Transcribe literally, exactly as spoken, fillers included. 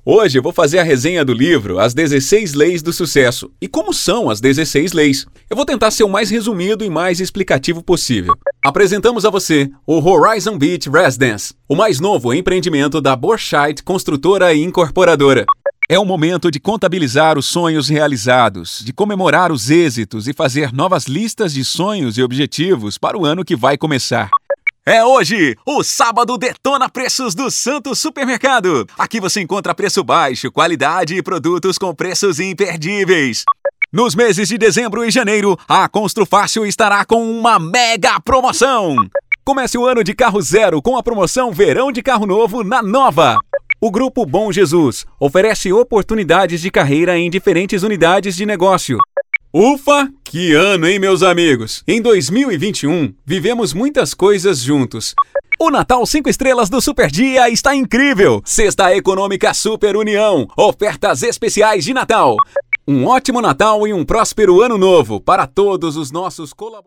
Hoje eu vou fazer a resenha do livro As dezesseis Leis do Sucesso. E como são as dezesseis leis? Eu vou tentar ser o mais resumido e mais explicativo possível. Apresentamos a você o Horizon Beach Residence, o mais novo empreendimento da Borchite Construtora e Incorporadora. É o momento de contabilizar os sonhos realizados, de comemorar os êxitos e fazer novas listas de sonhos e objetivos para o ano que vai começar. É hoje, o Sábado Detona Preços do Santos Supermercado. Aqui você encontra preço baixo, qualidade e produtos com preços imperdíveis. Nos meses de dezembro e janeiro, a Construfácil estará com uma mega promoção. Comece o ano de carro zero com a promoção Verão de Carro Novo na Nova. O Grupo Bom Jesus oferece oportunidades de carreira em diferentes unidades de negócio. Ufa, que ano, hein, meus amigos? Em dois mil e vinte e um, vivemos muitas coisas juntos. O Natal cinco Estrelas do Super Dia está incrível! Cesta Econômica Super União, ofertas especiais de Natal. Um ótimo Natal e um próspero Ano Novo para todos os nossos colaboradores.